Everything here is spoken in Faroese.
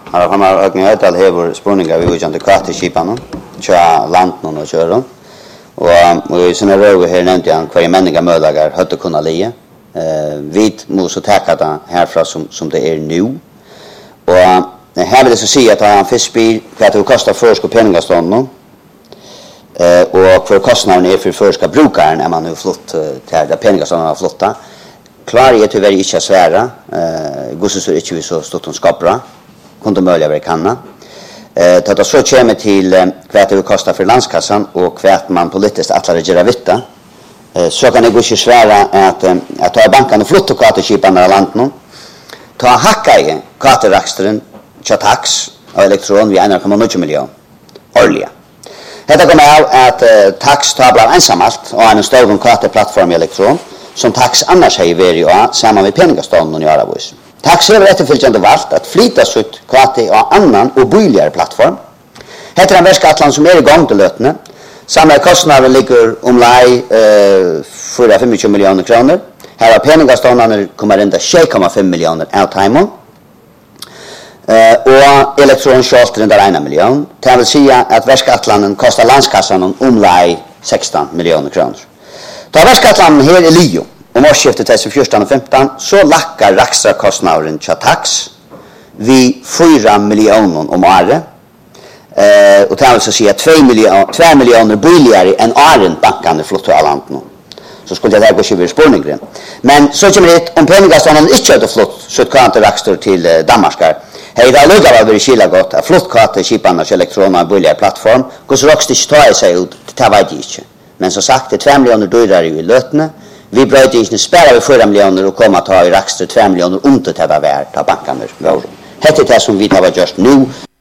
Han har ökning ötal hever spårningar vi utjande kvarteskipan, tja landen och köra. Och i såna röver här nämnde jag kvar människa mödagar hade kunna lia. Vi måste täcka det härifrån som det är nu. Och här vill jag så säga att han fiskbil för att det kostar försk och pengastånd. Och för kostnaden är för förska brukaren är man nu flott till där pengastånden har flotta. Klar är tyvärr inte svära. Gosses är inte så stort skapra. Kunde möjliga vara kanna. Detta så kommer till vad det kostar för landskassan och vad man politiskt atlar göra vitta. Så kan det gå så svära att ta banken och flytta kvarteskipan av landet. Ta hacka i kvarterakstren tax och elektron vid 1,9 miljoner årliga. Detta kommer av att tax tar bland ensamalt och en stor kvarteplattform i elektron som tax annars har varit samman med pengastånden i Arabus. Tax är efterföljande valt att flytta sitt kvarte och annan och billigare plattform. Detta är en verkskatland som är igång till lötene. Samma kostnader ligger omlai 4-25 miljoner kronor. Här har pengaståndarna kommer ända 6,5 miljoner av timon. Och elektronskjolter ända 1 miljon. Det vill säga att verkskatlanden kostar landskassan omlai 16 miljoner kronor. Då verkskatlanden här är Lio. Om årsskiftet 2014 och 15 så lackar raxtra kostnaden till tax vid 4 miljoner om året. Och det vill säga 2 miljoner billigare än åren bankande flottar landet. Så skulle det här gå över spårningen. Men så kommer det om pengastånden inte hade flott så kan det raxtra till Danmarkar. Här är det lugga var skilla gott att flottkarte skiparnas elektroner billigare plattform. Går så också inte ta sig ut, det vet jag inte. Men som sagt, det är 2 miljoner dyrare i lötene. Vi bröt inte spärra vid 4 miljoner och komma att ta i raxter 2 miljoner inte till att vara ta bankarna. Detta är det som vi har gjort nu.